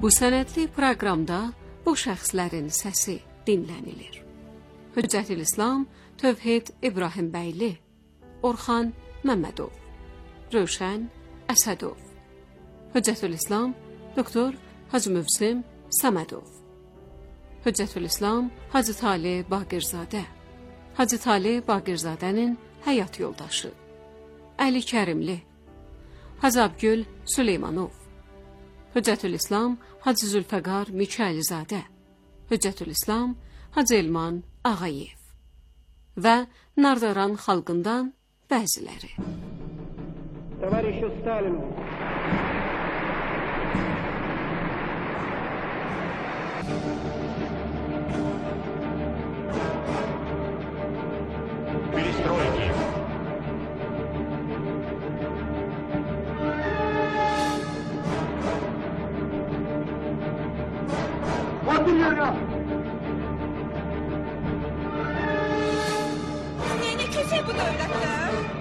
Bu sənədli proqramda bu şəxslərin səsi dinlənilir. Hüccətülislam Tövhid İbrahimbəyli, Orxan Məmmədov, Rövşən Əsədov, Hüccətülislam Doktor Hacı Mövsim Səmədov, Hüccətülislam Hacı Talib Baqirzadə, Hacı Talib Baqirzadənin həyat yoldaşı, Əli Kərimli, Hacı Abgül Süleymanov, Hüccətülislam Hacı Zülfəqar Mikayılzadə, Hüccətülislam Hacı Elman Ağayev və Nardaran xalqından bəziləri. Tövəriş Stalin. Перестройки. Batın yana. Ne köse bu devletler?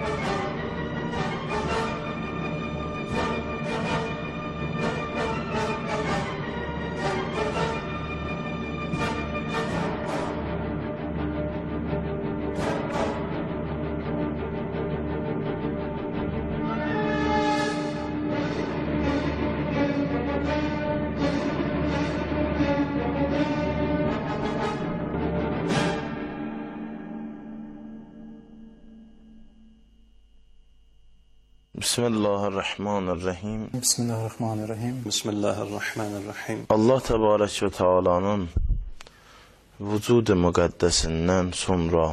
Bismillahirrahmanirrahim. Bismillahirrahmanirrahim. Bismillahirrahmanirrahim. Allah Təbarək və Teala'nın vücud-i müqəddəsindən sonra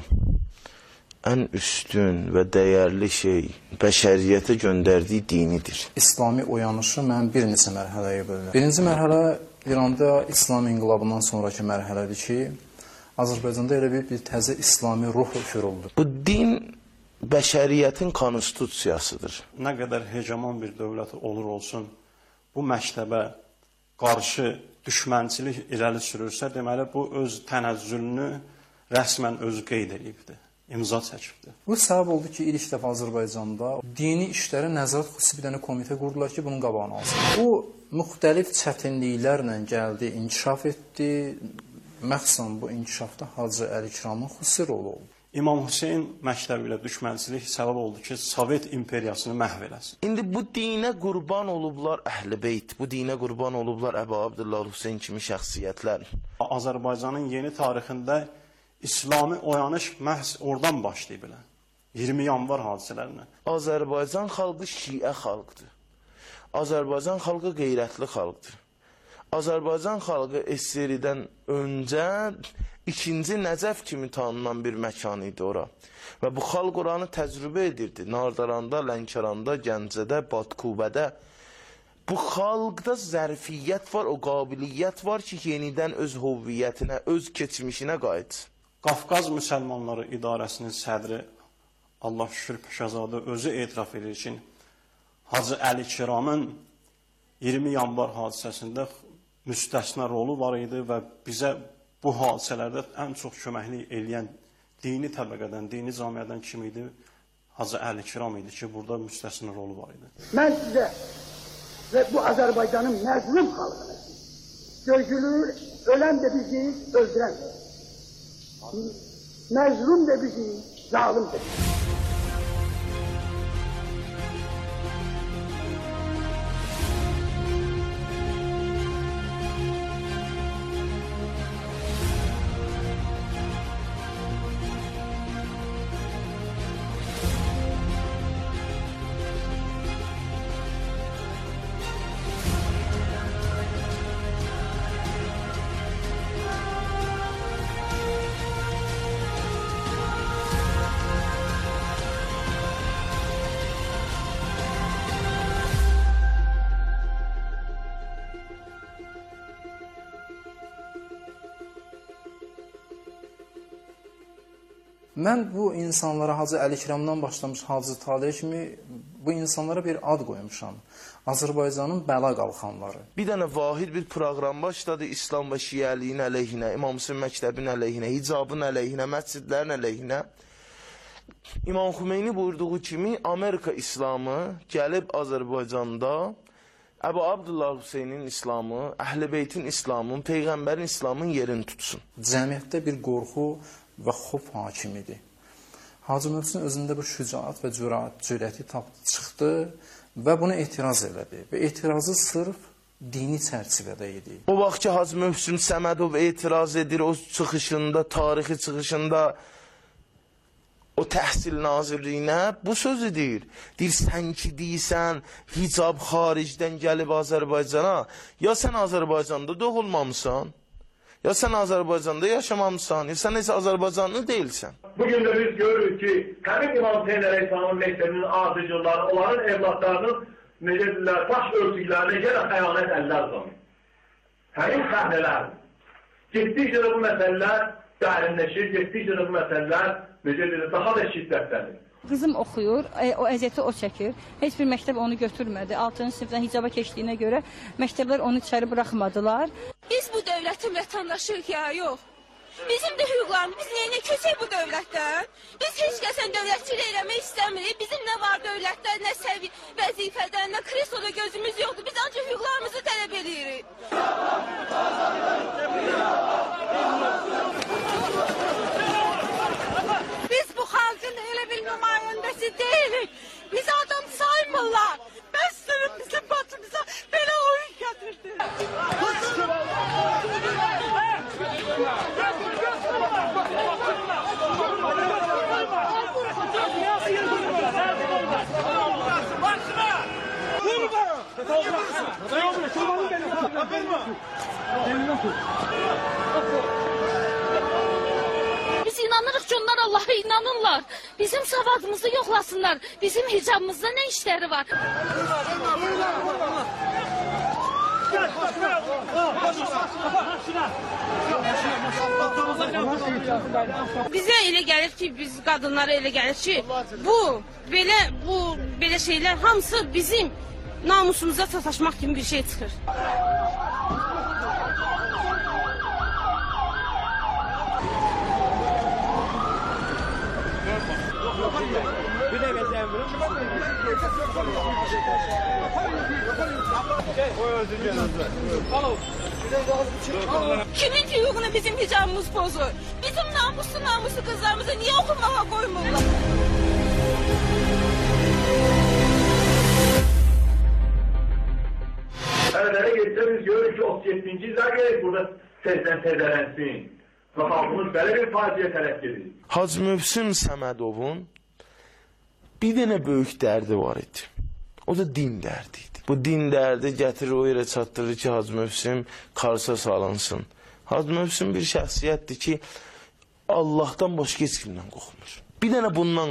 ən üstün və dəyərli şey bəşəriyyətə göndərdiyi dinidir. İslami oyanışı mən bir neçə mərhələyə bölürəm. Birinci mərhələ İranda İslam inqilabından sonraki mərhələdir ki, Azərbaycanda elə bir təzə İslami ruh üfürüldü. Bu din bəşəriyyətin konstitusiyasıdır. Nə qədər hegemon bir dövlət olur olsun, bu məktəbə qarşı düşmənçilik irəli sürürsə, deməli bu öz tənəzzülünü rəsmən özü qeyd edibdir, imza çəkibdir. Bu səbəb oldu ki, ilk dəfə Azərbaycanda dini işlərə nəzarət xüsusi bir dənə komitə qurdular ki, bunun qabağını alsın. Bu müxtəlif çətinliklərlə gəldi, inkişaf etdi. Məxsən bu inkişafda Hacı Əlikramın xüsusi rolu oldu. İmam Hüseyn məktəbi ilə düşmənçilik səbəb oldu ki, Sovet imperiyasını məhv eləsin. İndi bu dinə qurban olublar Əhl-i Beyt, bu dinə qurban olublar Əbu Abdullah Hüseyn kimi şəxsiyyətlər. Azərbaycanın yeni tarixində İslami oyanış məhz oradan başlayıb elə. 20 yanvar hadisələrinə. Azərbaycan xalqı şiə xalqdır. Azərbaycan xalqı qeyrətli xalqdır. Azərbaycan xalqı SSR-dən öncə İkinci Nəcəf kimi tanınan bir məkan idi ora. Və bu xalq oranı təcrübə edirdi. Nardaranda, Lənkəranda, Gəncədə, Batkubədə. Bu xalqda zərfiyyət var, o qabiliyyət var ki, yenidən öz hüviyyətinə, öz keçmişinə qayıtsın. Qafqaz Müsəlmanları İdarəsinin sədri Allah şükür Paşazadə özü etiraf edir ki, Hacı Əlikiramın 20 yanvar hadisəsində müstəsna rolu var idi və bizə bu hadisələrdə ən çox köməklik eləyən dini təbəqədən, dini camiyyədən kim idi? Hacı Əlikiram idi ki, burada müstəsna rolu var idi. Mən sizə və bu Azərbaycanın məzlum xalqını dökülür, ölən də bizi, öldürən də. Məzlum da bizi, zalim da bizi. Mən bu insanlara Hacı Əlikramdan başlamış Hacı Talib kimi bu insanlara bir ad qoymuşam. Azərbaycanın bəla qalxanları. Bir dənə vahid bir proqram başladı İslam və Şiəliyin əleyhinə, İmam Hüseyn məktəbinin əleyhinə, hicabın əleyhinə, məscidlərin əleyhinə. İmam Xümeyni buyurduğu kimi Amerika İslamı gəlib Azərbaycanda Əbu Abdullah Hüseynin İslamı, Əhl-i Beytin İslamı, Peyğəmbərin İslamın yerini tutsun. Cəmiyyətdə bir qorxu və xof hakimidir. Hacı Mövsüm özündə bu şücaət və cürəti çıxdı və buna etiraz elədi. Və etirazı sırf dini çərçivədə idi. O vaxt ki, Hacı Mövsüm Səmədov etiraz edir, o çıxışında, tarixi çıxışında o təhsil nazirliyinə bu sözü deyir. Deyir, sən ki deyirsən, hicab xaricdən gəlib Azərbaycana, ya sən Azərbaycanda doğulmamısan, ya sən Azərbaycanda yaşamamısan, ya sən heç Azərbaycanlı deyilsən. Bugün de biz görürük ki, həmin İmam Hüseyin Əleyhisselamın məktəbinin ardıcıları, onların evlatlarının taş örtüklərinə yenə xəyanət əllər uzanır. Həmin səhnələr, getdikcə də bu məsələlər dərinləşir, getdikcə də bu məsələlər daha da şiddətlənir. Qızım oxuyur, o əziyyəti o çəkir. Heç bir məktəb onu götürmədi. 6-cı sinifdən hicaba keçdiyinə görə məktəblər onu içəri buraxmadılar. Biz bu dövlətin vətəndaşıyıq ya, yox. Bizim də hüquqlarımız, biz neyinə köçək bu dövlətdən? Biz heç kəsən dövlətçilik eləmək istəmirik. Bizim nə var dövlətdə, nə vəzifədə, nə kresoda gözümüz yoxdur. Biz ancaq hüquqlarımızı tələb edirik. Biz bu xalqın elə bir nümayəndəsi deyilik. Bizi adam saymırlar. Bəs sırf bizim başımıza belə oyun gətirdi. Biz inanırıq ki, onlar Allah'a inanırlar. Bizim savadımızı yoxlasınlar. Bizim hicabımızda nə işləri var? Bizə elə gəlir ki, biz qadınlara elə gəlir ki, belə şeylər hamısı bizim namusumuza sataşmaq kimi bir şey çıxır. Kimin hüququnu bizim hicabımız pozur? Bizim namuslu kızlarımızı niye okunmağa koymurlar? Nereye geçse biz görürük ki 37. izah gerek burada tezelənsin. Və xalqımız belə bir faciə tərəf gedir. Hacı Mövsüm Səmədovun bir dənə böyük dərdi var idi. O da din dərdi idi. Bu din dərdi gətirir o yerə çatdırır ki, Hacı Mövsüm qarşısa salınsın. Hacı Mövsüm bir şəxsiyyətdir ki, Allahdan başqa heç kimdən qorxmur. Bir dənə bundan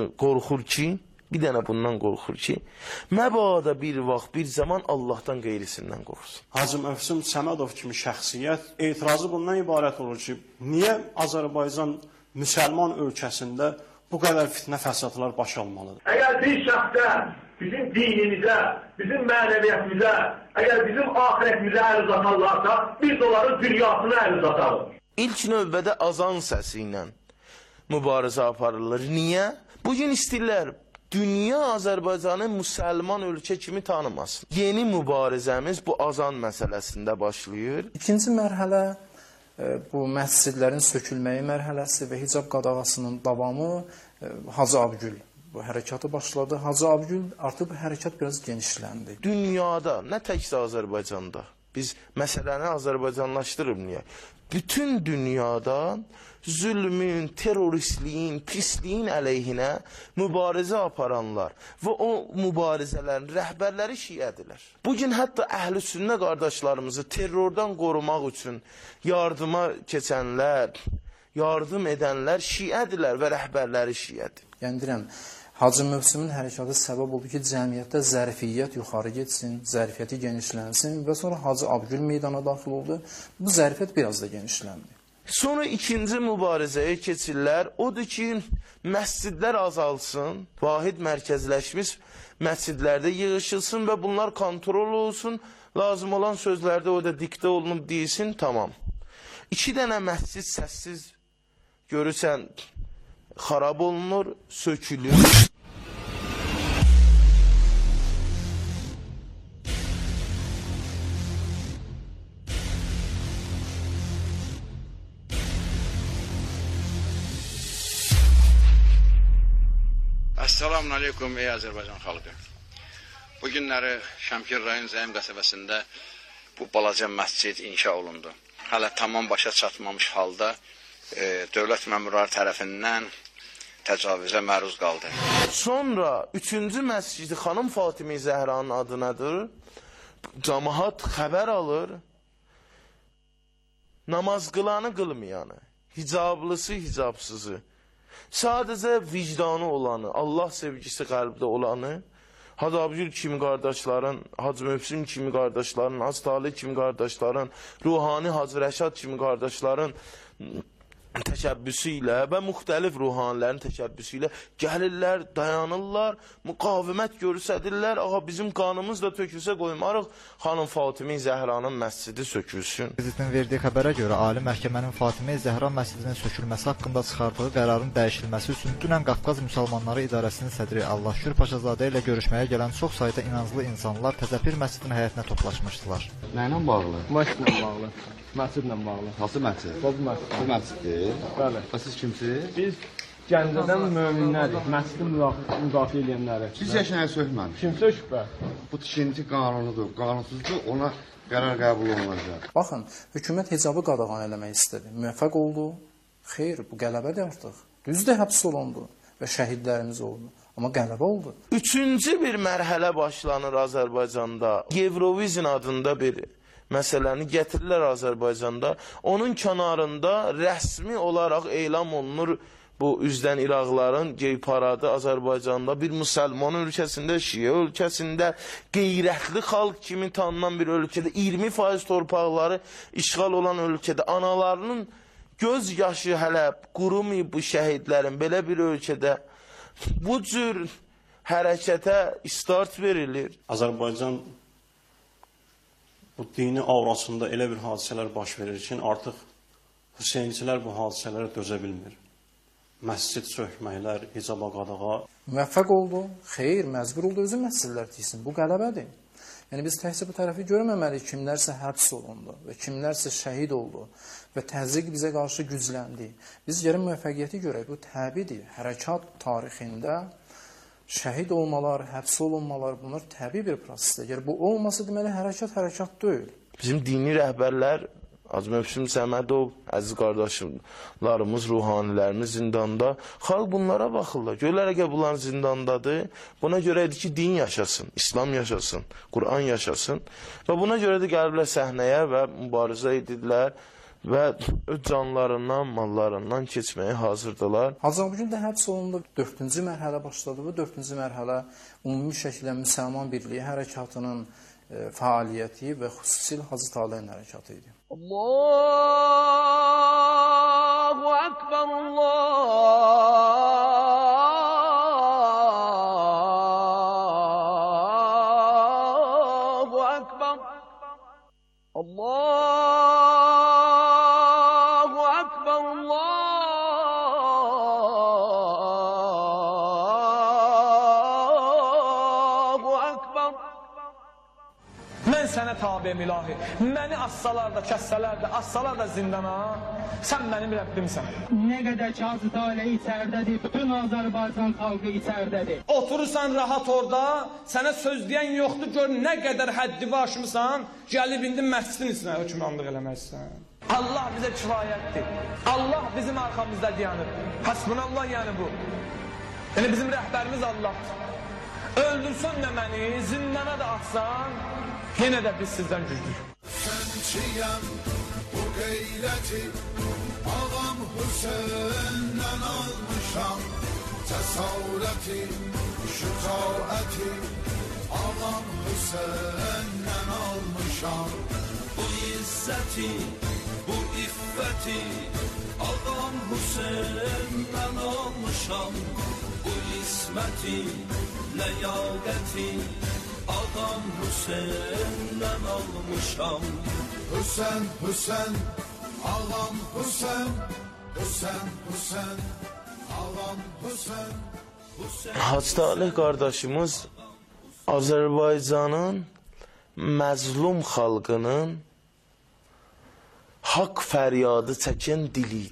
qorxur ki, məbada bir vaxt, bir zaman Allahdan qeyrisindən qorxsun. Hacı Mövsüm Səmədov kimi şəxsiyyət etirazı bundan ibarət olur ki, niyə Azərbaycan müsəlman ölkəsində bu qədər fitnə fəsadlar baş almalıdır? Əgər bir şəxsə, bizim dinimizə, bizim mənəviyyətimizə, əgər bizim ahirətimizə əl uzatarlarsa, biz onların dünyasına əl uzatarıq. İlk növbədə azan səsi ilə mübarizə aparılır. Niyə? Bugün istəyirlər dünya Azərbaycanı müsəlman ölkə kimi tanımasın. Yeni mübarizəmiz bu azan məsələsində başlayır. İkinci mərhələ bu məscidlərin sökülməyi mərhələsi və hicab qadağasının davamı. Hacı Abgül bu hərəkatı başladı. Hacı Abgül artıq bu hərəkat biraz genişləndi. Dünyada, nə təkcə Azərbaycanda, biz məsələni Azərbaycanlaşdırmıyıq. Bütün dünyada zülmün, teröristliyin, pisliyin əleyhinə mübarizə aparanlar və o mübarizələrin rəhbərləri şiədirlər. Bugün hətta əhl-i sünnə qardaşlarımızı terrordan qorumaq üçün yardıma keçənlər, yardım edənlər şiədirlər və rəhbərləri şiədir. Yəni deyirəm, Hacı Mövsümün hərəkatı səbəb oldu ki, cəmiyyətdə zərfiyyət yuxarı getsin, zərfiyyəti genişlənsin və sonra Hacı Abgül meydana daxil oldu. Bu zərfiyyət biraz da genişləndi. Sonra ikinci mübarizəyə keçirlər. Odur ki, məscidlər azalsın, vahid mərkəzləşmiş məscidlərdə yığışılsın və bunlar kontrol olsun. Lazım olan sözlərdə o da diktə olunub deyilsin, tamam. 2 dənə məscid səssiz görürsən, xarab olunur, sökülür. Selamun aleyküm ey Azərbaycan xalqı. Bu günləri Şəmkir rayon Zəyim qəsəbəsində bu balaca məscid inşa olundu. Hələ tamam başa çatmamış halda dövlət məmurları tərəfindən təcavüzə məruz qaldı. Sonra 3-cü məscidi xanım Fatimi Zəhranın adınadır. Camaat xəbər alır. Namaz qılanı qılmayanı, hicablısı hicabsızı, sadəcə vicdanı olanı, Allah sevgisi qəlbdə olanı, Hacı Abdül kimi qardaşların, Hacı Möhsin kimi qardaşların, Hacı Talib kimi qardaşların, Ruhani Hacı Rəşad kimi qardaşların təşəbbüsü ilə və müxtəlif ruhanilərin təşəbbüsü ilə gəlirlər, dayanırlar, müqavimət göstərirlər. Ağa bizim qanımız da tökülsə qoymarıq, xanım Fatimi Zəhranın məscidi sökülsün. Prezidentin verdiyi xəbərə görə Ali Məhkəmənin Fatimi Zəhra məscidinin sökülməsi haqqında çıxardığı qərarın dəyişilməsi üçün dünən Qafqaz Müsəlmanları İdarəsinin sədri Allah Şükür Paşazadə ilə görüşməyə gələn çox sayda inanclı insanlar Təzəpir məscidinin həyətinə toplaşmışdılar. Nə ilə bağlı? Məscidlə bağlı. Məscidlə bağlı. Hansı məscid? Bu məscid. Bu məsciddir. Bəli. Siz kimsiniz? Biz Gəncədən möminlərik, məscidi müdafiə edənləri. Siz heç nəyə söhməmiş. Kimsə şübhə. Bu tikinti qanunudur, qanunsuzdur, ona qərar qəbul olunacaq. Baxın, hökumət hicabı qadağan eləmək istədi. Müvəffəq oldu. Xeyr, bu qələbədir artıq. Düzdür, həbs olundu və şəhidlərimiz oldu. Amma qələbə oldu. 3-cü bir mərhələ başlanır Azərbaycanda. Eurovizyon adında bir məsələni gətirirlər Azərbaycanda. Onun kənarında rəsmi olaraq elan olunur bu üzdən İraqların gey paradı Azərbaycanda bir müsəlman ölkəsində, Şiə ölkəsində, qeyrətli xalq kimi tanınan bir ölkədə, 20% torpaqları işğal olan ölkədə, analarının göz yaşı hələ qurumayıb bu şəhidlərin belə bir ölkədə bu cür hərəkətə start verilir. Azərbaycan bu dini aurasında elə bir hadisələr baş verir ki, artıq Hüseyinçilər bu hadisələrə dözə bilmir. Məscid sökməklər, hicaba qadağa. Müvəffəq oldu, xeyr, məcbur oldu, özü məscidlər tiksin. Bu qələbədir. Yəni biz təhsil bu tərəfi görməməliyik, kimlərsə həbs olundu və kimlərsə şəhid oldu və təzyiq bizə qarşı gücləndi. Biz gəlin müvəffəqiyyəti görək, bu təbiidir. Hərəkat tarixində şəhid olmalar, həbs olunmalar, bunlar təbii bir prosesdir. Əgər bu olmasa, deməli, hərəkat deyil. Bizim dini rəhbərlər, Hacı Möhsin Səmədov, əziz qardaşlarımız, ruhanilərimiz zindanda. Xalq bunlara baxırlar. Görürlər, əgər bunlar zindandadır, buna görədir ki, din yaşasın, İslam yaşasın, Quran yaşasın. Və buna görə də gəliblər səhnəyə və mübarizə edirlər və öz canlarından, mallarından keçməyə hazırdılar. Hacı Abdül də həbs olundu. 4-cü mərhələ başladı. Bu 4-cü mərhələ ümumi şəkildə Müsəlman Birliyi hərəkatının fəaliyyəti və xüsusilə Hacı Talehin hərəkatı idi. Allahu Ekber, Allahu Ekber, Allahu Ekber, Allahu Ekber. Mən sənə tabiyəm ilahi. Məni assalar da, kəssələr də, assalar da zindana, sən mənim Rəbbimsən. Nə qədər ki, Hacı Talib içərdədir, bütün Azərbaycan xalqı içərdədir. Oturursan rahat orada, sənə söz deyən yoxdur, gör nə qədər həddini aşmısan, gəlib indi məscidin içinə hökmranlıq eləməksən. Allah bizə kifayətdir. Allah bizim arxamızda dayanır. Hasbunallah yəni bu. Yəni bizim rəhbərimiz Allahdır. Öldürsən də məni, zindana da atsan, yenə də biz sizdən güclük. Sənçiyəm bu qeyrəti, ağam Hüseyndən almışam, cəsarəti, şücaəti, ağam Hüseyndən almışam. Bu izzəti, bu iffəti, ağam Hüseyndən almışam. Bu isməti, ləyaqəti, ağam Hüseyndən almışam. Hüseyn, Hüseyn, ağam Hüseyn, Hüseyn, Hüseyn, ağam Hüseyn, Hüseyn. Hacı Talib qardaşımız Azərbaycanın məzlum xalqının haqq fəryadı çəkən dili idi.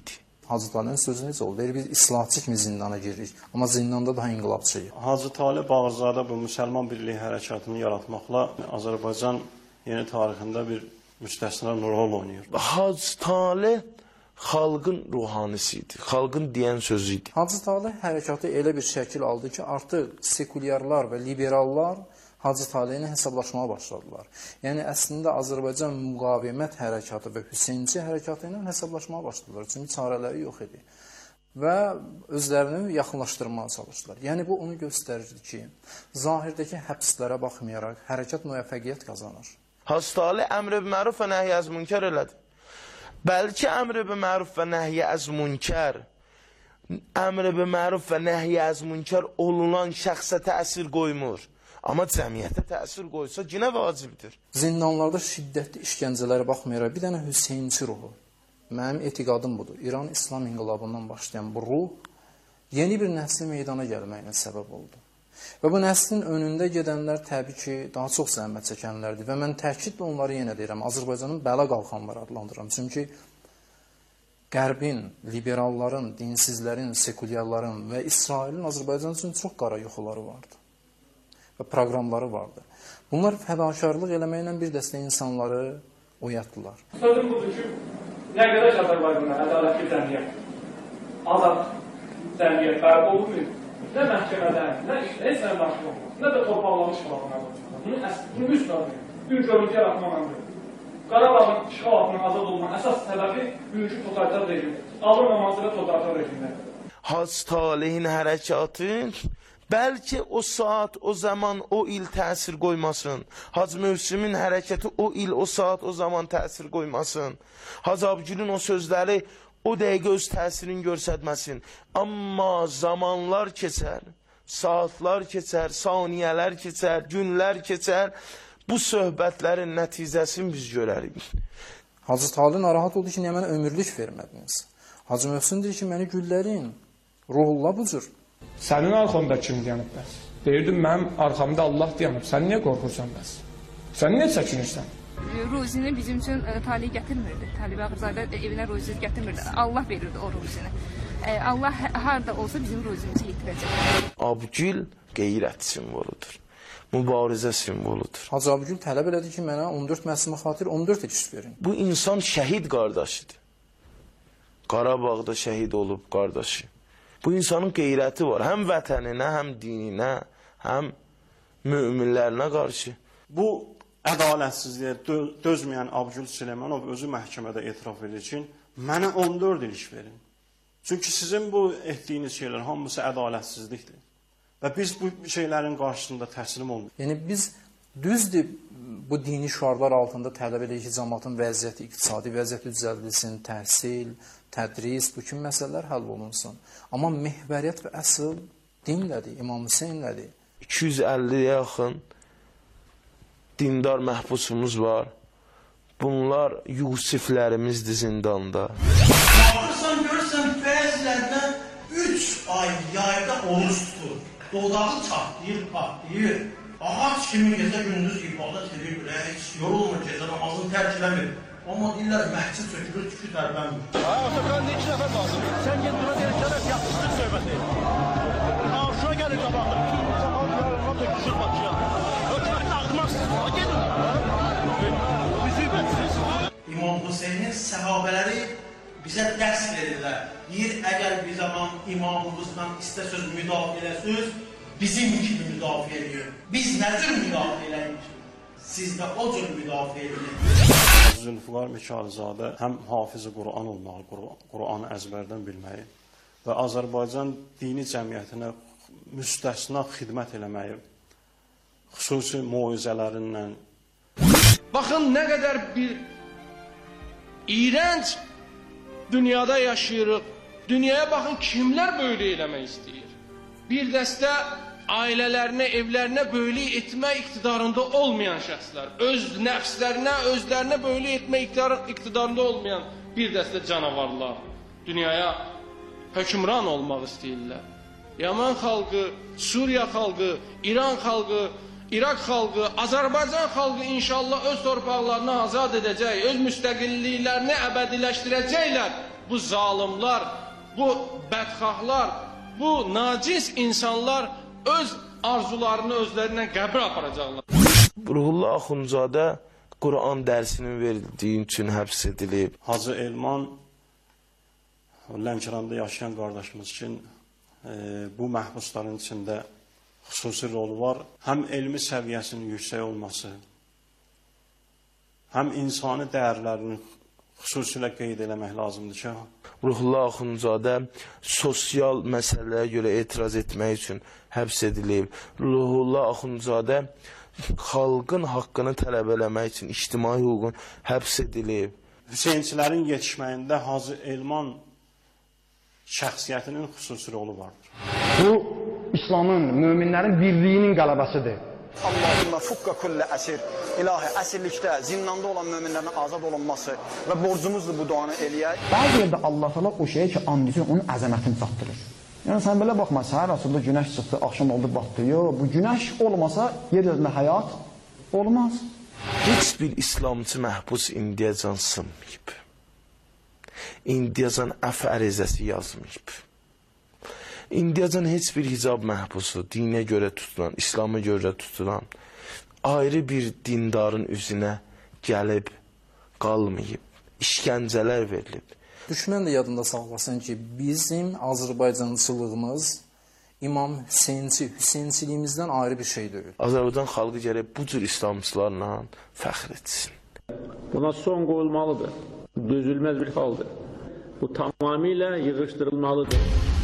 Hacı Talibin sözü necə oldu? Biz islahatçı kimi zindana giririk, amma zindanda daha inqilabçıyıq. Hacı Talib Bağırzadə bu müsəlman birliyi hərəkatını yaratmaqla Azərbaycan yeni tarixində bir müstəsna rol oynayır. Hacı Talib xalqın ruhanisi idi, xalqın deyən sözü idi. Hacı Talib hərəkatı elə bir şəkil aldı ki, artıq sekulyarlar və liberallar Hacı Talib ilə hesablaşmağa başladılar. Yəni, əslində Azərbaycan müqavimət hərəkatı və Hüseynçi hərəkatı ilə hesablaşmağa başladılar. Çünki çarələri yox idi. Və özlərini yaxınlaşdırmaya çalışdılar. Yəni, bu onu göstərir ki, zahirdəki həbslərə baxmayaraq hərəkat müvəffəqiyyət qazanır. Hacı Talib əmr-i məruf və nəhyi əz münkər elədi. Bəlkə əmr-i məruf və nəhyi əz münkər, əmr-i məruf və nəhyi əz münkər olunan şəxsə təsir qoymur. Amma cəmiyyətə təsir qoysa yenə vacibdir. Zindanlarda şiddətli işgəncələrə baxmayaraq bir dənə Hüseynçi ruhu. Mənim etiqadım budur. İran İslam inqilabından başlayan bu ruh yeni bir nəslin meydana gəlməyinə səbəb oldu. Və bu nəslin önündə gedənlər təbii ki, daha çox zəhmət çəkənlərdir. Və mən təkidlə onları yenə deyirəm, Azərbaycanın bəla qalxanları adlandırıram. Çünki Qərbin, liberalların, dinsizlərin, sekulyarların və İsrailin Azərbaycan üçün çox qara yuxuları vardı. Və proqramları vardı. Bunlar fədakarlıq eləməklə bir dəstə insanları oyatdılar. Sözüm budur ki, nə qədər Azərbaycanda ədalətli cəmiyyət, azad cəmiyyət bərpa olunmuyor, nə məhkəmədən, nə heç nə daxil olmaz, nə də torpaqların işğalatına olmaz. Bunu üstlədir. Bir görüntü yaratmamalıdır. Qarabağın işğalatının azad olmanın əsas səbəbi bugünkü totalitar rejimdir. Alınmaması və totalitar rejimdir. Hacı Talibin hərəkatı bəlkə o saat, o zaman, o il təsir qoymasın. Hacı Mövsümün hərəkəti o il, o saat, o zaman təsir qoymasın. Hacı Abgülün o sözləri o dəqiqə öz təsirini göstərməsin. Amma zamanlar keçər, saatlar keçər, saniyələr keçər, günlər keçər. Bu söhbətlərin nəticəsini biz görərik. Hacı Talib narahat oldu ki, niyə mənə ömürlük vermədiniz? Hacı Mövsüm deyir ki, məni güllərin, ruhullah bu cür. Sənin arxamda kim dayanıb bəs? Deyirdim, mənim arxamda Allah dayanıb. Sən niyə qorxursan bəs? Sən niyə çəkinirsən? Ruzini bizim üçün Talib gətirmirdi. Talib Bağırzadə evinə ruzi gətirmirdi. Allah verirdi o ruzini. Allah harada olsa bizim ruzimizi yetirəcək. Abgül qeyrət simvoludur. Mübarizə simvoludur. Hacı Abgül tələb elədi ki, mənə 14 məhsimə xatir 14 il iş verin. Bu insan şəhid qardaşıdır. Qarabağda şəhid olub qardaşı. Bu insanın qeyrəti var. Həm vətəninə, həm dininə, həm müminlərinə qarşı. Bu ədalətsizliyə dözməyən Abgül Süleymanov özü məhkəmədə etiraf edir ki, mənə 14 il iş verin. Çünki sizin bu etdiyiniz şeylər hamısı ədalətsizlikdir. Və biz bu şeylərin qarşısında təslim olmuyoruz. Yəni biz düzdür bu dini şüarlar altında tələb edirik ki, cəmaatın vəziyyəti, iqtisadi vəziyyəti düzəldilsin, təhsil, tədris, bu kimi məsələlər həll olunsun. Amma mehvəriyyət və əsl dinlədir, İmam Hüseynlədir. 250-yə yaxın dindar məhbusumuz var. Bunlar Yusiflərimizdir zindanda. Baxırsan, görürsən, bəzilərdən 3 ay yayda oruç tutur. Dodağı çatlayır, patlayır. Ağac kimi gecə gündüz ibadət edir, heç yorulmur, gecə namazını tərk eləmir. Amma deyirlər, məhcid sökülür, tükü tərpənmir. Atakan 2 nəfər lazım. Sən gel buna deyir, tərəf yapışdır söhbəti. Şuna gəlir qabaqda. Bütün saxal yarına döküşür Bakıya. Hökumət dağıtmazsınız, gedin. Müsibətsiz. İmam Hüseynin səhabələri bizə dərs verirlər. Deyir, əgər bir zaman imamımızdan istəsöz müdafiə eləsiniz, bizim kimi müdafiə ediyor. Biz nə cür müdafiə eləyik? Siz də o cür müdafiə edin. Zülfüqar Mikayılzadə həm hafiz-i Quran olmağı, Quranı əzbərdən bilməyi və Azərbaycan dini cəmiyyətinə müstəsna xidmət eləməyi, xüsusi moizələrinlə. Baxın, nə qədər bir iğrənc dünyada yaşayırıq. Dünyaya baxın, kimlər böyle eləmək istəyir. Bir dəstə ailələrinə, evlərinə böyle etmə iqtidarında olmayan şəxslər, öz nəfslərinə, özlərinə böyle etmə iqtidarında olmayan bir dəstə canavarlar dünyaya hökmran olmaq istəyirlər. Yaman xalqı, Suriya xalqı, İran xalqı, İraq xalqı, Azərbaycan xalqı inşallah öz torpaqlarını azad edəcək, öz müstəqilliklərini əbədiləşdirəcəklər. bu zalimlar, bu bədxahlar, bu nacis insanlar öz arzularını özlərindən qəbir aparacaqlar. Ruhullah Axundzadə Quran dərsinin verildiyi üçün həbs edilib. Hacı Elman Lənkəranda yaşayan qardaşımız üçün bu məhbusların içində xüsusi rolu var. Həm elmi səviyyəsinin yüksək olması, həm insani dəyərlərini xüsusilə qeyd eləmək lazımdır ki, Ruhullah Axundzadə sosial məsələyə görə etiraz etmək üçün həbs edilib. Ruhullah Axundzadə xalqın haqqını tələb eləmək üçün ictimai hüququn həbs edilib. Hüseynçilərin yetişməyində Hacı Elman şəxsiyyətinin xüsusi rolu vardır. Bu, İslamın, möminlərin birliyinin qələbəsidir. Allahümmə fukka kullə əsir. İlahi, əsirlikdə, zindanda olan möminlərin azad olunması və borcumuzdur bu duanı eləyək. Bəzi yerdə Allah təala o şeyə ki, and üçün onun əzəmətini çatdırır. Yəni sən belə baxma, səhər asıldı, günəş çıxdı, axşam oldu, batdı. Yox, bu günəş olmasa yer üzərində həyat olmaz. Heç bir İslamcı məhbus indiyəcən sınmayıb. İndiyəcən əf ərizəsi yazmayıb. İndiyəcən heç bir hicab məhbusu, dinə görə tutulan, İslam'a görə tutulan, ayrı bir dindarın üzünə gəlib, qalmayıb, işgəncələr verilib. Düşmən də yadında saxlasın ki, bizim Azərbaycançılığımız İmam Hüseynçiliyimizdən ayrı bir şey deyil. Azərbaycan xalqı gərək bu cür İslamçılarla fəxr etsin. Buna son qoyulmalıdır. Dözülməz bir haldır. Bu tamamilə yığışdırılmalıdır.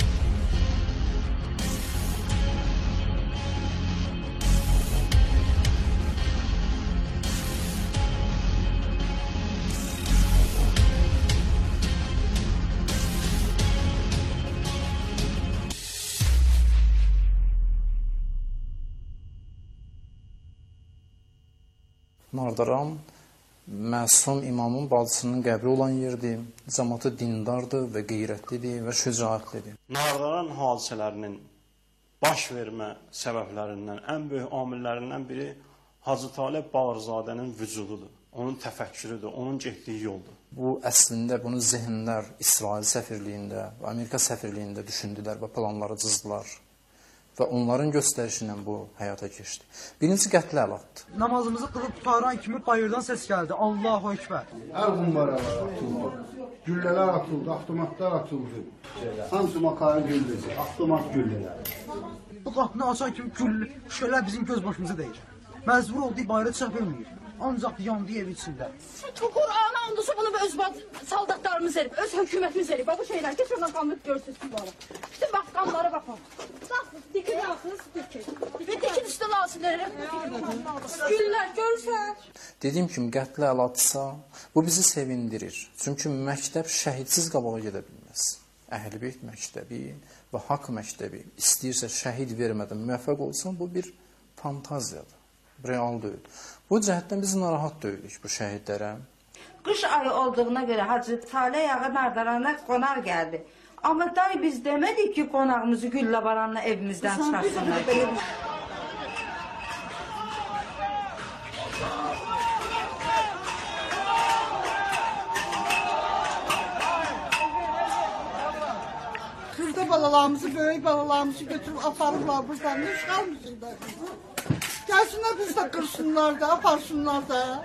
Nardaran məsum imamın bacısının qəbri olan yerdir. Cəmaatı dindardır və qeyrətlidir və şücaətlidir. Nardaran hadisələrinin baş vermə səbəblərindən ən böyük amillərindən biri Hacı Talib Bağırzadənin vücududur. Onun təfəkkürüdür, onun getdiyi yoldur. Bu əslində bunu zehinlər İsrail səfirliyində və Amerika səfirliyində düşündülər və planları cızdılar. Və onların göstərişindən bu həyata keçdi. Birinci qətlə əlatdır. Namazımızı qılıb qutaran kimi bayırdan səs gəldi. Allahu Ekber. Hər qumbaralar atıldı. Güllələr atıldı, avtomatlar atıldı. Hamısı makarın güldüzü, avtomat güllələr. Bu qapını açan kimi şüşələr bizim göz başımıza deyir. Məcbur olduğu bayıra çıxa bilmir. Ancaq yandı ev içində. Qur'ana andusu bunu öz saldatlarımız verib, öz hökumətimiz verib. Bu şeylər, geç oradan qanlı görsünüz bunları. Bütün bax, qanlara baxın. Bax, dikin yaxınız, dikin. Və dikin üstə lazımları. Güllər, görürsən. Dediyim kimi, qətlə əlatsa, bu bizi sevindirir. Çünki məktəb şəhidsiz qabağa gedə bilməz. Əhl-i-Beyt məktəbi və haqq məktəbi istəyirsə şəhid vermədən müvəffəq olsun, bu bir fantaziyadır, real deyil. Bu cəhətdən biz narahat deyilik bu şəhidlərə. Qış ayı olduğuna görə Hacı Talib Ağa Nardarana qonaq gəldi. Amma day biz demədik ki, qonağımızı güllabaranla evimizdən çıxarsınlar. Kırda balalarımızı, böyük balalarımızı götürüp aparırlar buradan. Ne çıkarmışsınlar? Gelsinler biz de kırsınlar da, aparsınlar da.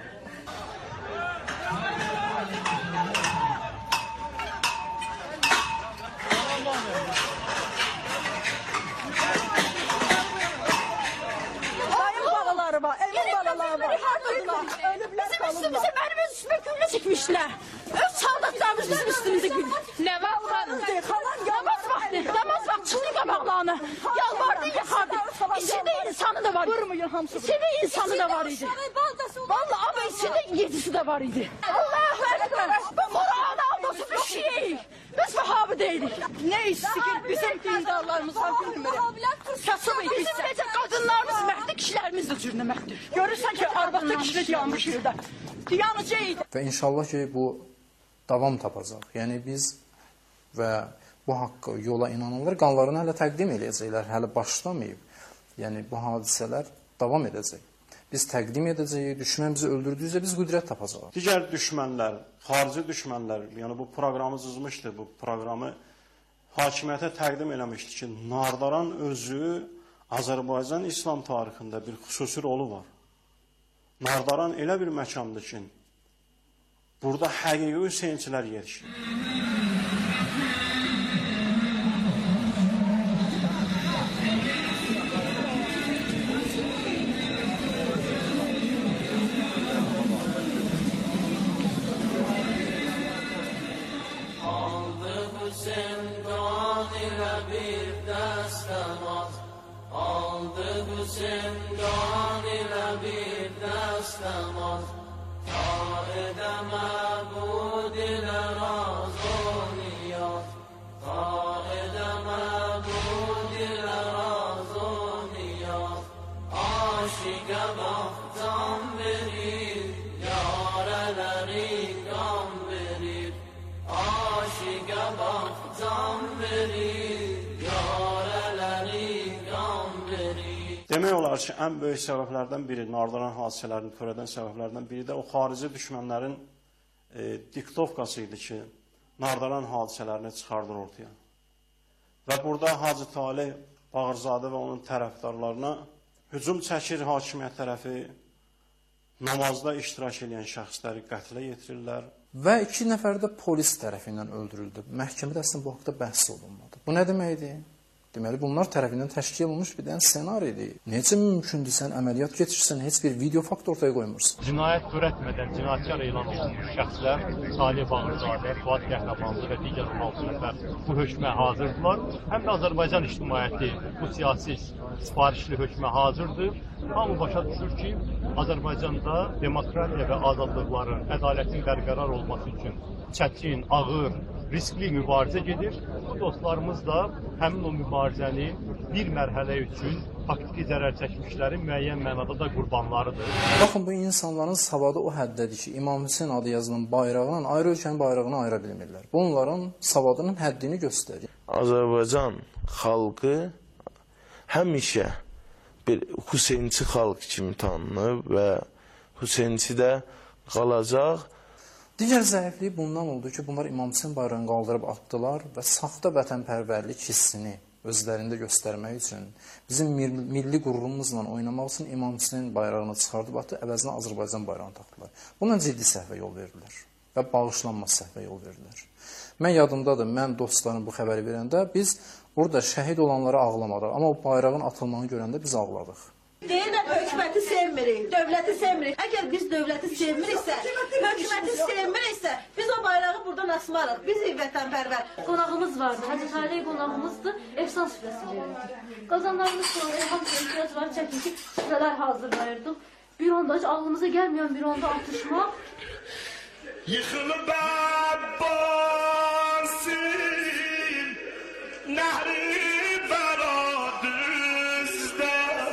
Benim balaları var, evin balaları var. Bizim üstümüze, benim üstüme gülle çekmişler. Öz saldatlarımız bizim üstümüze gülle. Ne var ulanın? Namaz vakti, namaz vakti çıktı kabaklarına. Yalvardı yıkardı. İçinde insanı da var. İçinde insanı da var idi. Vallahi ama içinde yedisi de var idi. Allahu Ekber. Kur'an alması bir şey. Biz Vahabi değilik. Ne istiyor? Bizim dindarlarımız var gülmürüm. Kasıbıyız biz. Bizim necə qadınlarımız məhdi, kişilərimiz də cürnəməkdir. Görürsən ki, arvaqda kişilik yanmış yerdə. Yanıcıydı. Və inşallah ki, bu davam tapacaq. Yəni biz və bu haqqı yola inananlar qanlarını hələ təqdim edəcəklər, hələ başlamayıb. Yəni bu hadisələr davam edəcək. biz təqdim edəcəyik, düşmən bizi öldürdüyüzə biz qüdrət tapacağıq. Digər düşmənlər, xarici düşmənlər, yəni bu proqramı cızmışdı, bu proqramı hakimiyyətə təqdim eləmişdi ki, Nardaran özü Azərbaycan İslam tarixində bir xüsusi rolu var. Nardaran elə bir məkandır ki, burada həqiqi Hüseynçilər yerişir. زندان لبید دستمان قائد معبود لرازونیات قائد معبود لرازونیات عاشق باختان برید یارلری گام برید عاشق باختان برید یارلری گام برید. Demək olar ki, ən böyük səbəblərdən biri, Nardaran hadisələrini törədən səbəblərdən biri də o xarici düşmənlərin diktovkası idi ki, Nardaran hadisələrini çıxardır ortaya. Və burada Hacı Talih Bağırzadə və onun tərəfdarlarına hücum çəkir hakimiyyət tərəfi, namazda iştirak edən şəxsləri qətlə yetirirlər. Və 2 nəfər də polis tərəfindən öldürüldü. Məhkəmədə əslində bu haqda bəhs olunmadı. Bu nə deməkdir? Deməli, bunlar tərəfindən təşkil olunmuş bir dənə ssenaridir. Necə mümkündür sən əməliyyat keçirsən, heç bir video fakt ortaya qoymursun? Cinayət törətmədən cinayətkar elan edilmiş şəxslər Talih Bağırzadə, Fuad Qəhrəmanlı və digər 16 nəfər bu hökmə hazırdılar. Həm də Azərbaycan ictimaiyyəti bu siyasi sifarişli hökmə hazırdır. Hamı başa düşür ki, Azərbaycanda demokratiya və azadlıqların, ədalətin bərqərar olması üçün çətin, ağır, riskli mübarizə gedir. Bu dostlarımız da həmin o mübarizəni bir mərhələ üçün faktiki zərər çəkmişlərin müəyyən mənada da qurbanlarıdır. Baxın, bu insanların savadı o həddədir ki, İmam Hüseyn adı yazılan bayrağla ayrı ölkənin bayrağını ayıra bilmirlər. Bunların savadının həddini göstərir. Azərbaycan xalqı həmişə bir Hüseynçi xalq kimi tanınıb və Hüseynçi də qalacaq. Digər zəiflik bundan oldu ki, bunlar İmam Hüseyn bayrağını qaldırıb atdılar və saxta vətənpərvərlik hissini özlərində göstərmək üçün, bizim milli qürurumuzla oynamaq üçün İmam Hüseyn bayrağını çıxardıb atdı, əvəzinə Azərbaycan bayrağını taxdılar. Bununla ciddi səhvə yol verdilər və bağışlanmaz səhvə yol verdilər. Mən yadımdadır, mən dostlarım bu xəbəri verəndə biz burada şəhid olanlara ağlamadıq, amma o bayrağın atılmağını görəndə biz ağladıq. Deyirlər hökuməti sevmirik, dövləti sevmirik. Əgər biz dövləti sevmiriksə, hökuməti sevmiriksə, biz o bayrağı buradan asmarıq. Biz vətənpərvər. Qonağımız vardı, Hacı Talih qonağımızdı, efsan süfrəsi verirdik. Qazanlarımız sonra hamısı ihtiyaçları çəkin ki, süfrələr hazırlayırdıq. Bir onda heç ağlımıza gəlməyən bir onda atışmaq. Yıxılıb Abbasin, nəhri bəradüzdə,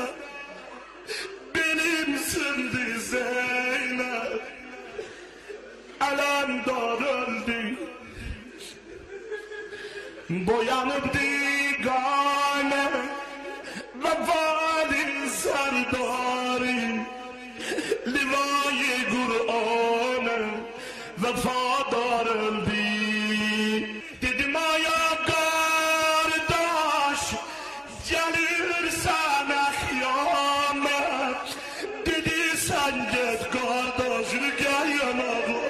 benimsindi Zeynep, alemdar öldü, boyanıp digane ve vali serdari, livai Kur'an'ı vefadar öldü. Dedim aya kardeş, gelirsen kıyamet, dedi sen git kardeşini gel yanıma.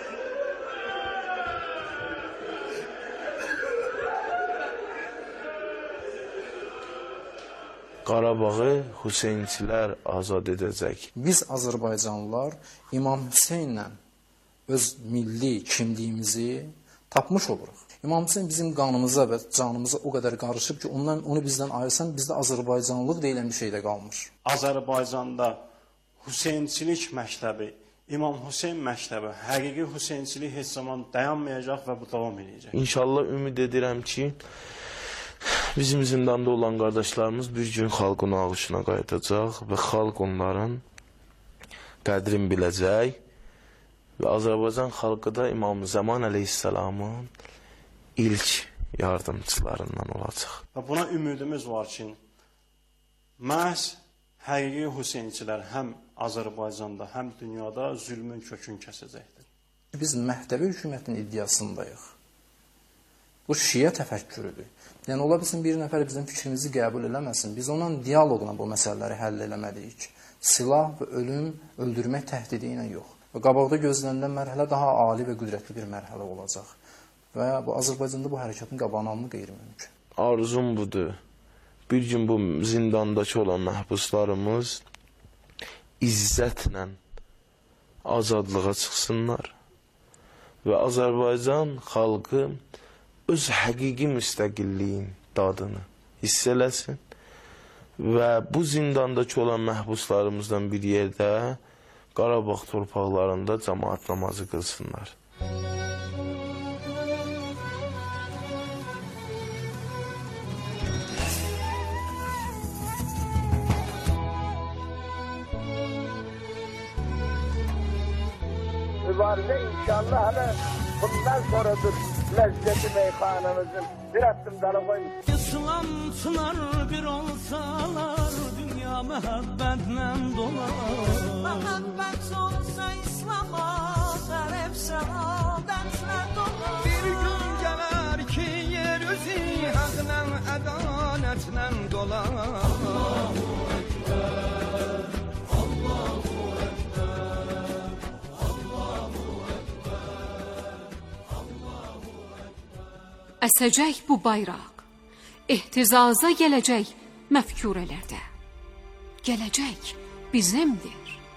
Qarabağı Hüseynçilər azad edəcək. Biz Azərbaycanlılar İmam Hüseynlə öz milli kimliyimizi tapmış oluruq. İmam Hüseyn bizim qanımıza və canımıza o qədər qarışıb ki, onu bizdən ayırsan, bizdə Azərbaycanlıq deyilən bir şey də qalmır. Azərbaycanda Hüseynçilik məktəbi, İmam Hüseyn məktəbi, həqiqi Hüseynçilik heç zaman dayanmayacaq və bu davam edəcək. İnşallah ümid edirəm ki, bizim zindanda olan qardaşlarımız bir gün xalqın ağışına qayıdacaq və xalq onların qədrini biləcək və Azərbaycan xalqı da İmam Zaman əleyhissalamın ilk yardımçılarından olacaq. Və buna ümidimiz var ki, məhz həqiqi Hüseynçilər həm Azərbaycanda, həm dünyada zülmün kökünü kəsəcəkdir. Biz Məhdəvi hökumətin iddiasındayıq. Bu şiə təfəkkürüdür. Yəni, ola bilsin bir nəfər bizim fikrimizi qəbul eləməsin. Biz onunla diyaloqla bu məsələləri həll eləməliyik. Silah və ölüm, öldürmək təhdidi ilə yox. Və qabaqda gözlənilən mərhələ daha ali və qüdrətli bir mərhələ olacaq. Və bu Azərbaycanda bu hərəkatın qabağını almaq qeyri-mümkün. Arzum budur. Bir gün bu zindandakı olan məhbuslarımız izzətlə azadlığa çıxsınlar və Azərbaycan xalqı öz həqiqi müstəqilliyin dadını hiss eləsin və bu zindandakı olan məhbuslarımızdan bir yerdə Qarabağ torpaqlarında cəmaət namazı qılsınlar. Mübarizə inşallah hələ bundan sonradır ləzzəti meyxanımızın bir addım dalı qoyun. İslamçılar bir olsalar dünya məhəbbətlə dolar. Məhəbbət olsa İslam'a zərəf səadətlə dolar. Bir gün gələr ki yer üzü həqlə ədalətlə dolar. Allahu Ekber, Allahu Ekber, Allahu Ekber. Əsəcək bu bayraq, ehtizaza gələcək məfkurələrdə. Gələcək bizimdir.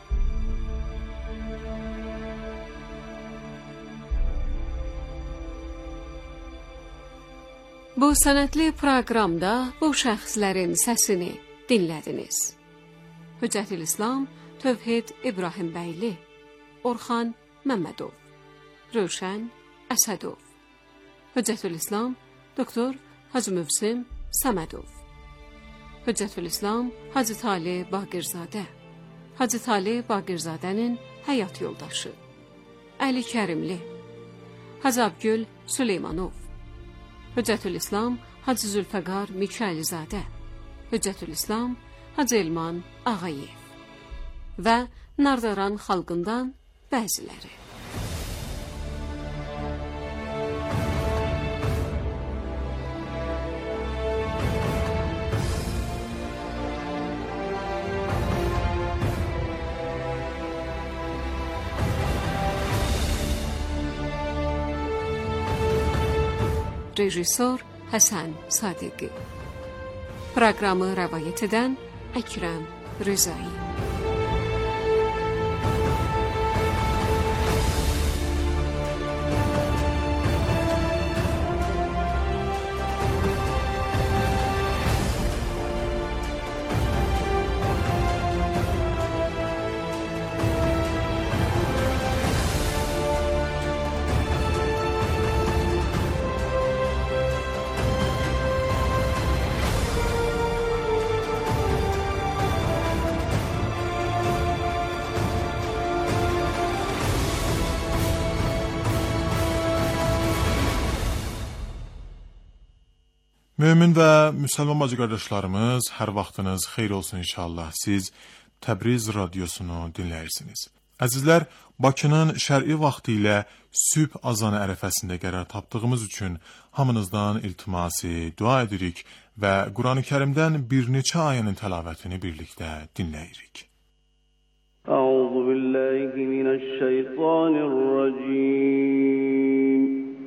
Bu sənədli proqramda bu şəxslərin səsini dinlədiniz. Hüccətülislam Tövhid İbrahimbəyli, Orxan Məmmədov, Rövşən Əsədov, Hüccətülislam Doktor Hacı Mövsim Səmədov, Hüccətülislam Hacı Talib Baqirzadə, Hacı Talib Baqirzadənin həyat yoldaşı, Əli Kərimli, Hacı Abgül Süleymanov, Hüccətülislam Hacı Zülfəqar Mikayelizadə, Hüccətülislam Hacı Elman Ağayev və Nardaran xalqından bəziləri. Rejissor Həsən Sadiqi. Proqramı rəvayət edən Əkrəm Rızai. Mömin və müsəlman bacı qardaşlarımız, hər vaxtınız xeyir olsun inşallah. Siz Təbriz radiosunu dinləyirsiniz. Əzizlər, Bakının şər'i vaxtı ilə sübh azanı ərəfəsində qərar tapdığımız üçün hamınızdan iltimasi dua edirik və Quran-ı Kərimdən bir neçə ayənin təlavətini birlikdə dinləyirik. Euzubillahimineşşeytanirracim.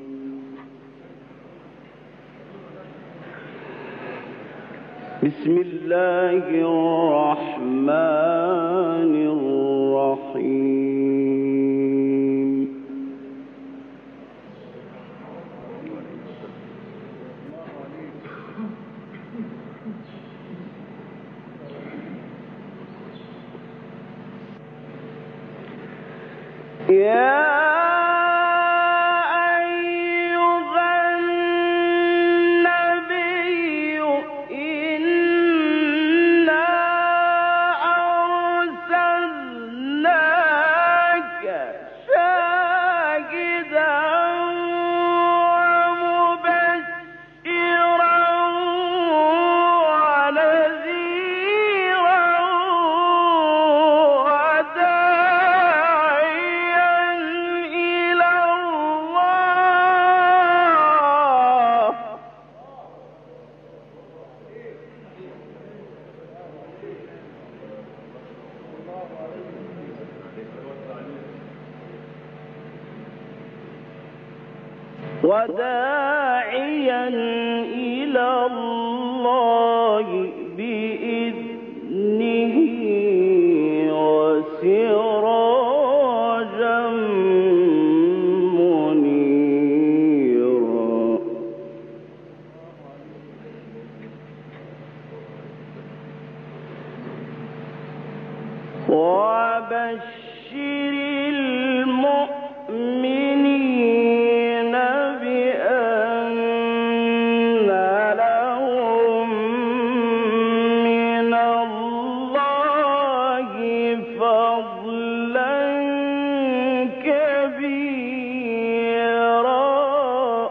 Bismillahirrahmanirrahim. Ya أرسلنا وداعيا إلى الله بإذنه وسراجا منيرا وبشر المؤمنين بأن لهم من الله فضلا كبيرا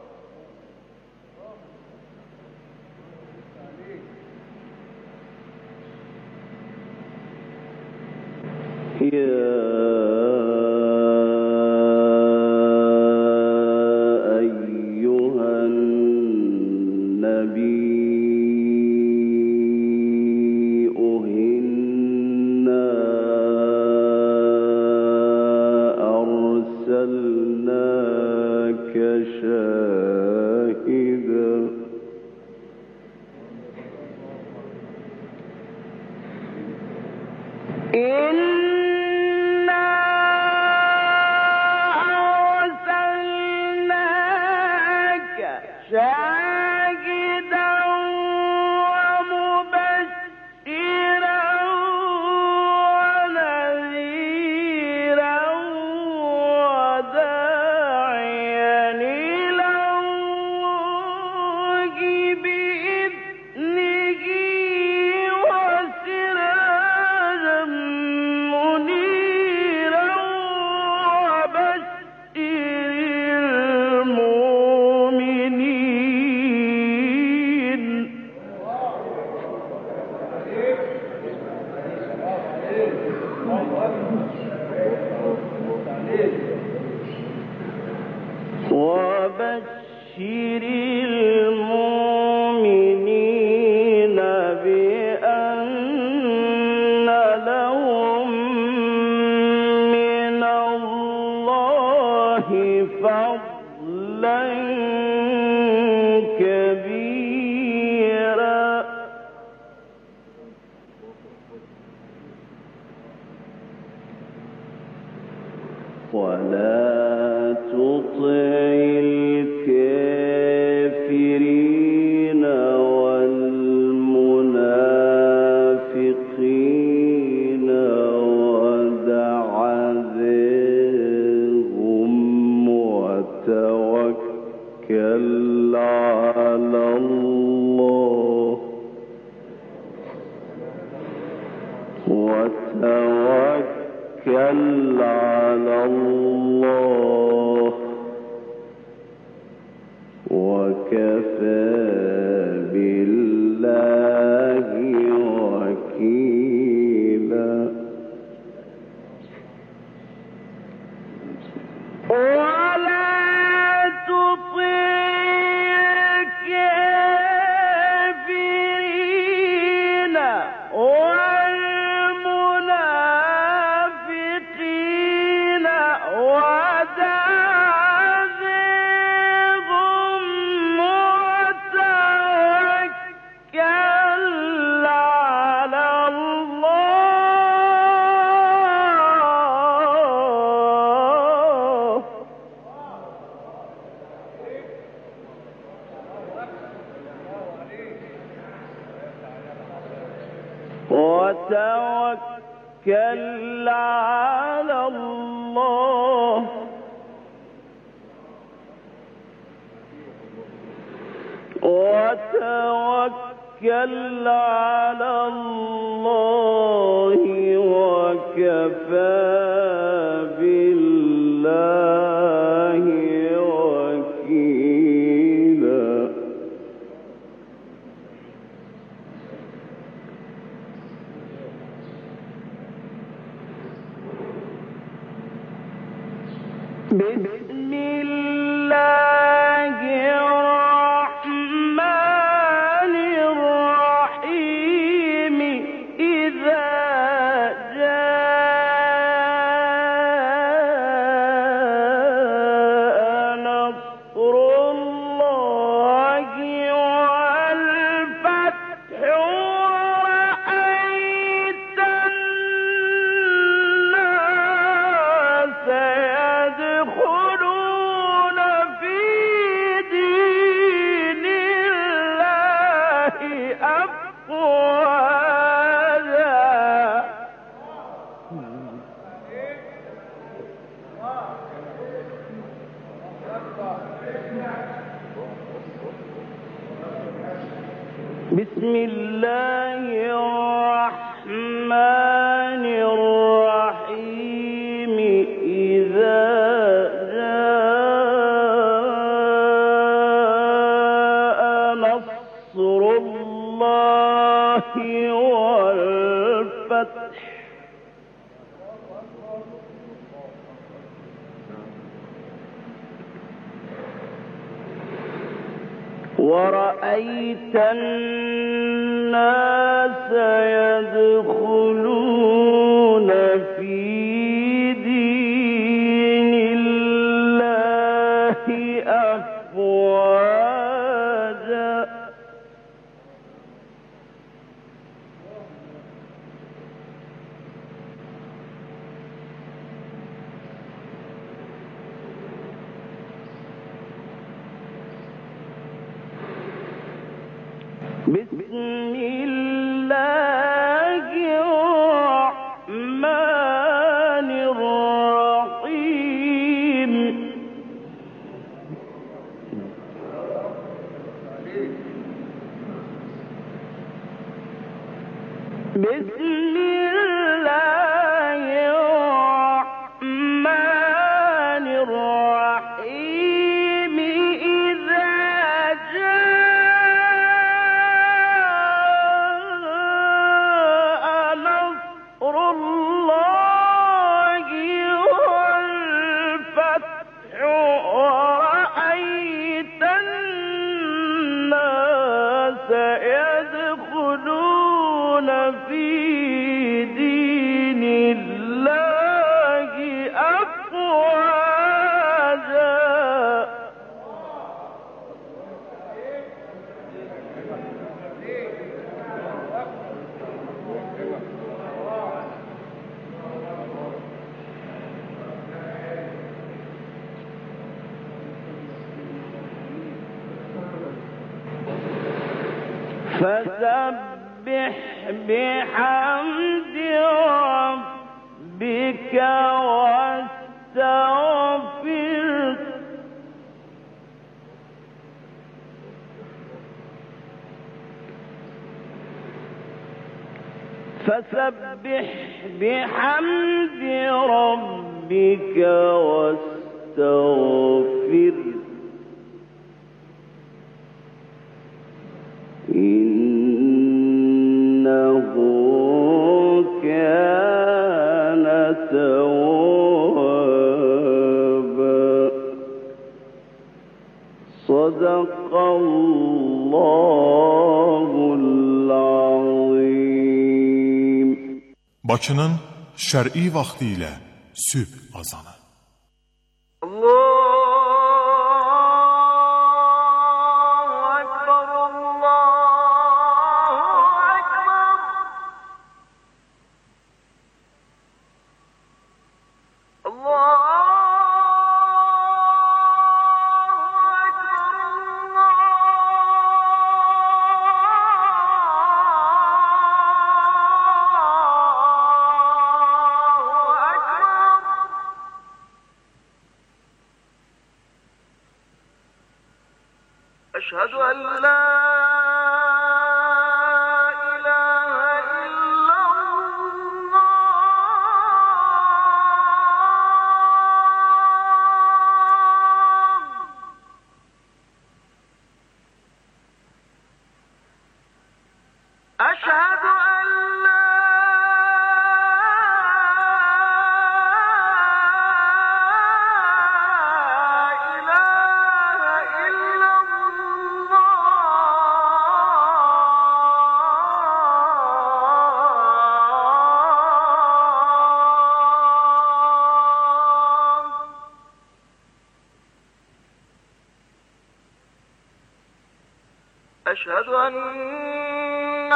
يا أيها النبي إنا أرسلناك شاهدا إنا أرسلناك شاهدا ومبشرا ونذيرا وداعيا إلى الله بإذنه وسراجا منيرا وبشر المؤمنين وبشر المؤمنين بأن لهم من الله فضلا كبيرا ولا تطع الكافرين والمنافقين ودع ذرهم وتوكل على الله وتوكل على الله وكفى بالله وكيلا ولا تطع الكافرين والمنافقين ودع ذرهم وتوكل على الله وتوكل على الله وتوكل على الله وكفى بالله وكيلا بسم الله الرحمن الرحيم إذا جاء نصر بسم الله الرحمن الرحيم إذا جاء نصر الله والفتح ورأيت الناس يدخلون في دين الله أفواجا بسم الله الرحمن الرحيم بسم الله الرحمن الرحيم إذا جاء نصر الله والفتح ورأيت الناس يدخلون في دين الله أفواجا فسبح بحمد ربك واستغفره فسبح بحمد ربك واستغفره إنه كان توابا صدق الله العظيم. Bakının şər'i vaxtı ilə sübh azanı. أشهد أن لا إله إلا الله أشهد أن لا أشهد أن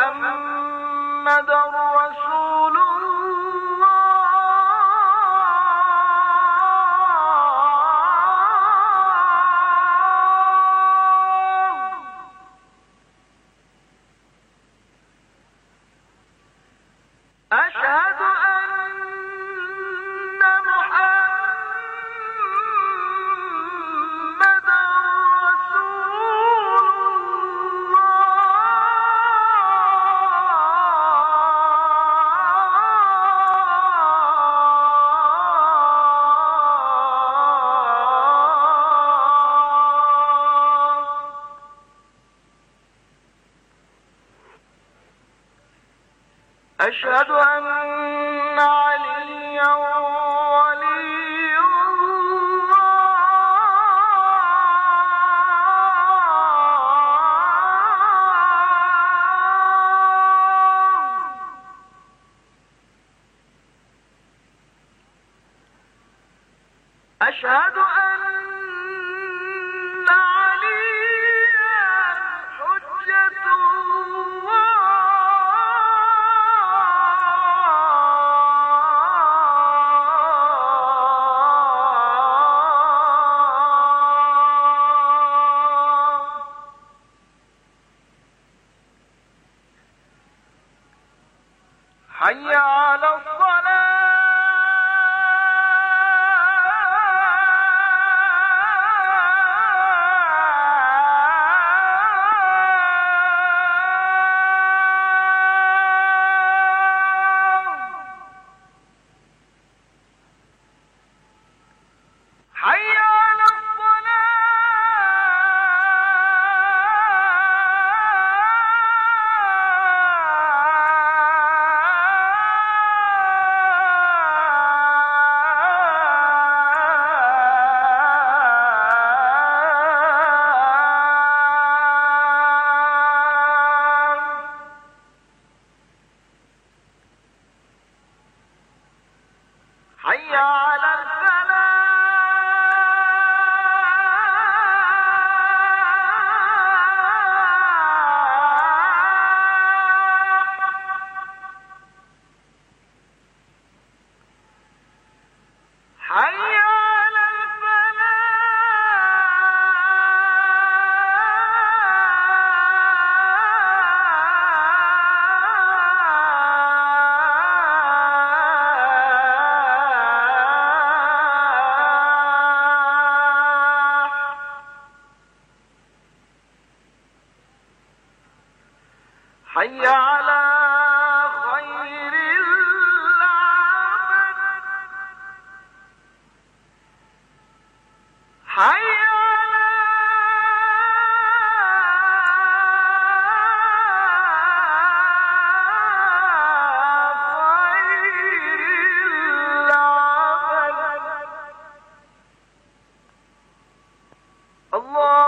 محمدا رسول الله أشهد أن محمدا أشهد أن عليا ولي الله أشهد أن عليا حجة حي على الصلاة حي على حي على حي على حي على خير العمل حي على خير العمل الله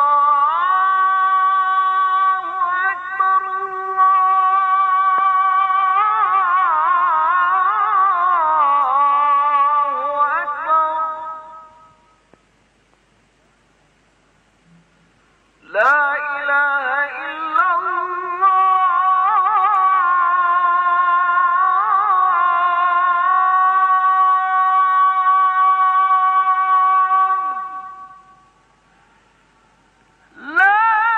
لا إله إلا الله لا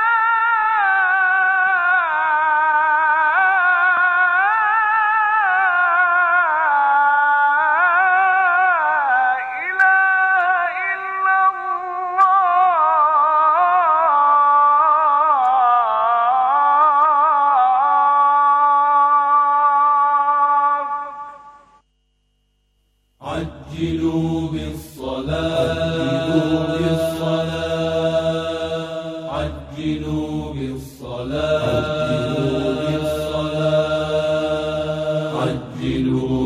عجلوا بالصلاة عجلوا بالصلاة عجلوا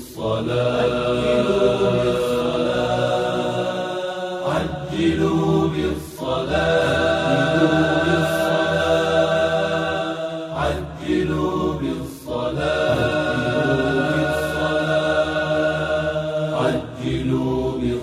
بالصلاة عجلوا بالصلاة عجلوا بالصلاة عجلوا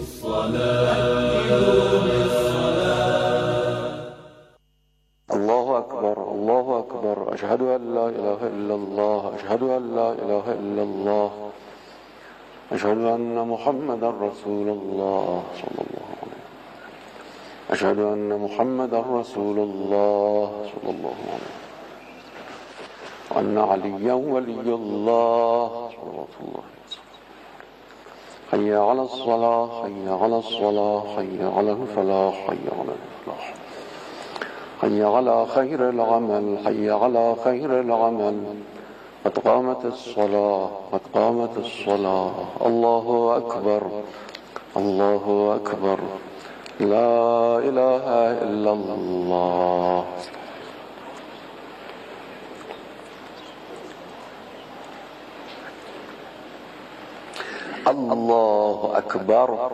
بالصلاة الله أكبر الله أكبر أشهد أن لا إله إلا الله أشهد أن لا إله إلا الله أشهد أن محمدا رسول الله صلى الله عليه وسلم أشهد أن محمدا رسول الله صلى الله عليه وسلم وأن عليا ولي الله صلى الله عليه وسلم حي على الصلاة حي على الصلاة حي على الفلاح حي على الفلاح حي على خير العمل حي على خير العمل قد قامت الصلاة قد قامت الصلاة الله أكبر الله أكبر لا إله إلا الله الله أكبر.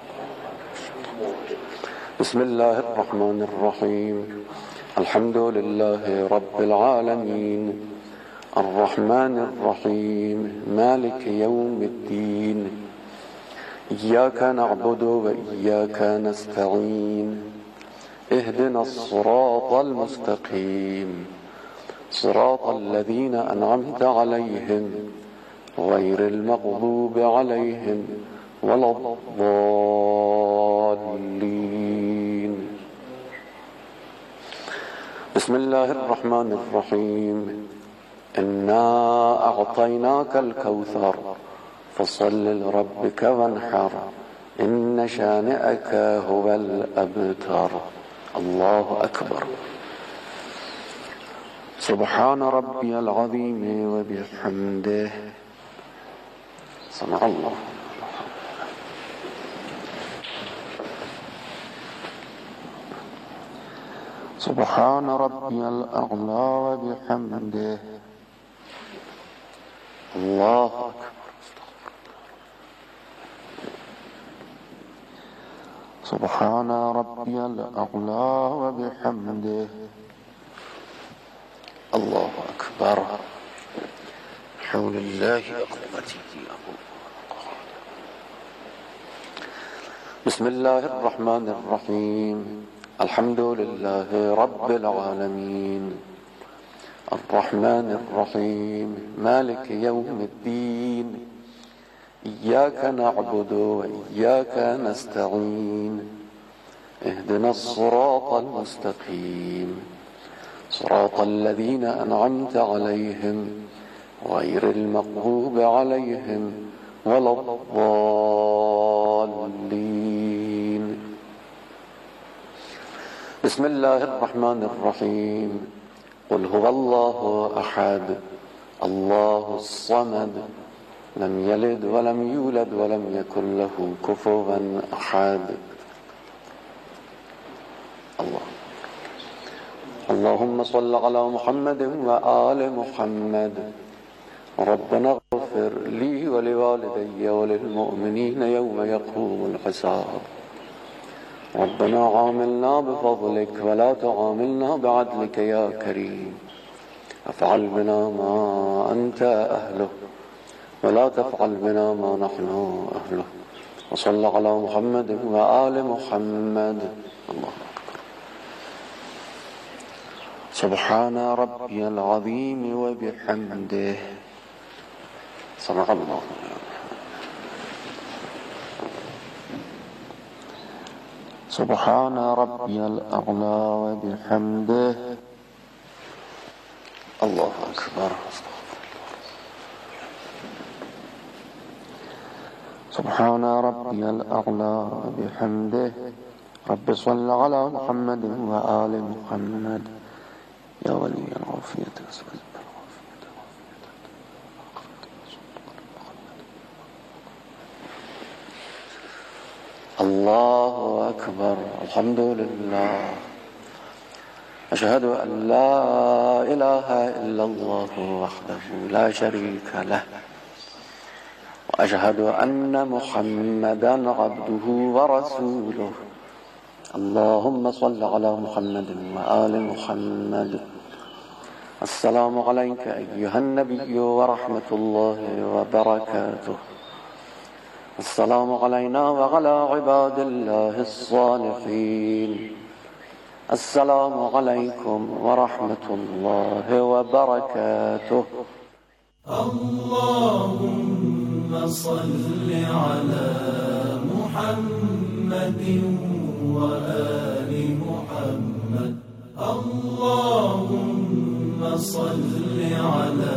بسم الله الرحمن الرحيم. الحمد لله رب العالمين الرحمن الرحيم مالك يوم الدين إياك نعبد وإياك نستعين اهدنا الصراط المستقيم صراط الذين أنعمت عليهم غير المغضوب عليهم ولا الضالين. بسم الله الرحمن الرحيم. إنا أعطيناك الكوثر فصل لربك وانحر إن شانئك هو الأبتر. الله أكبر. سبحان ربي العظيم وبحمده. سمع الله. سبحان ربي الأعلى وبحمده. الله أكبر. سبحان ربي الأعلى وبحمده. الله أكبر. حول الله وقوته. بسم الله الرحمن الرحيم. الحمد لله رب العالمين الرحمن الرحيم مالك يوم الدين إياك نعبد وإياك نستعين اهدنا الصراط المستقيم صراط الذين أنعمت عليهم غير المغضوب عليهم ولا الضالين. بسم الله الرحمن الرحيم. قل هو الله أحد الله الصمد لم يلد ولم يولد ولم يكن له كفوا أحد. الله. اللهم صل على محمد وآل محمد. ربنا اغفر لي ولوالدي وللمؤمنين يوم يقوم الحساب. ربنا عاملنا بفضلك ولا تعاملنا بعدلك يا كريم. افعل بنا ما أنت أهله ولا تفعل بنا ما نحن أهله. وصل على محمد وآل محمد. الله أكبر. سبحان ربي العظيم وبحمده. سمع الله. سبحان ربي الأعلى وبحمده. الله أكبر. سبحان ربي الأعلى وبحمده. رب صل على محمد وآل محمد. يا ولي العافية الله أكبر. الحمد لله. أشهد أن لا إله إلا الله وحده لا شريك له وأشهد أن محمدا عبده ورسوله. اللهم صل على محمد وآل محمد. السلام عليك أيها النبي ورحمة الله وبركاته. السلام علينا وعلى عباد الله الصالحين. السلام عليكم ورحمة الله وبركاته. اللهم صل على محمد وآل محمد. اللهم صل على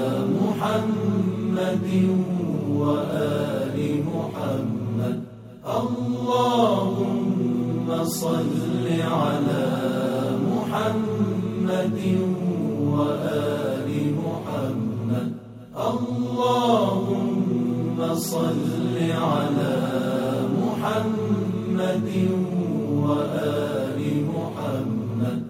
محمد وآل محمد. اللهم صل على محمد وآل محمد. اللهم صل على محمد وآل محمد.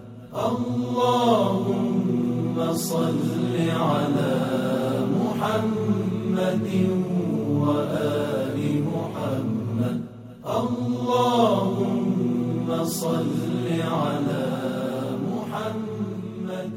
اللهم صل على محمد وآل صل على محمد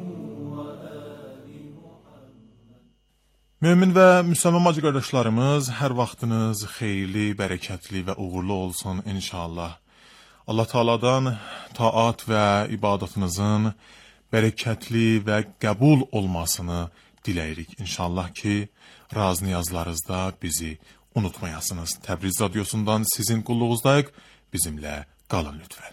Mömin və müsəlman bacı qardaşlarımız, hər vaxtınız xeyirli, bərəkətli və uğurlu olsun inşallah. Allah Taala'dan taat və ibadətinizin bərəkətli və qəbul olmasını diləyirik. İnşallah ki, raz niyazlarınızda bizi unutmayasınız. Təbriz radiosundan sizin qulluğuzdayıq. Bizimlə qalın lütfən.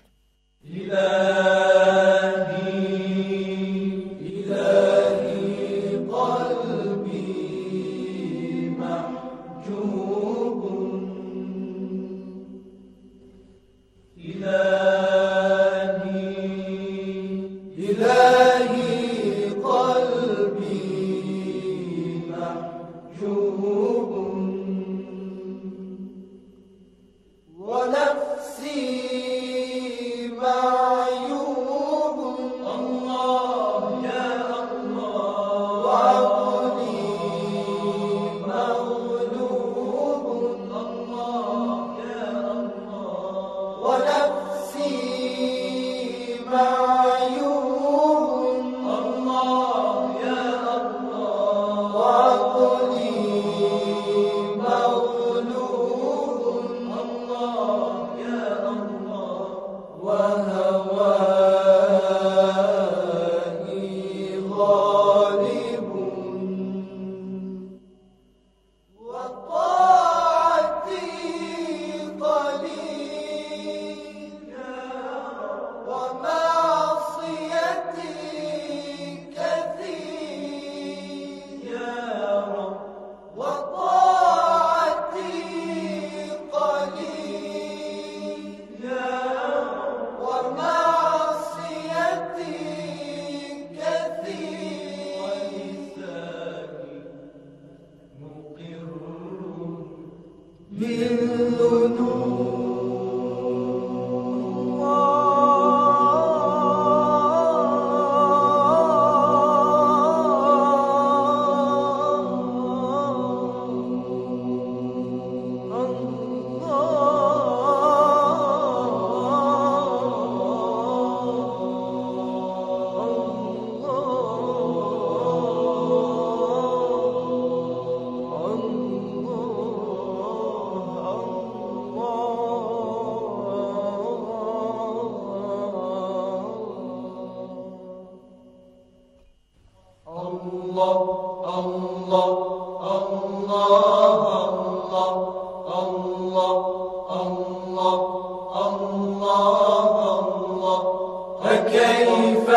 فكيف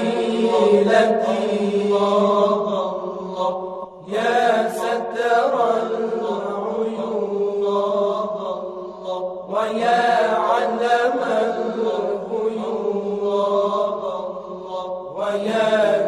حيلتي يا ستر العيون ويا علم الغيوب ويا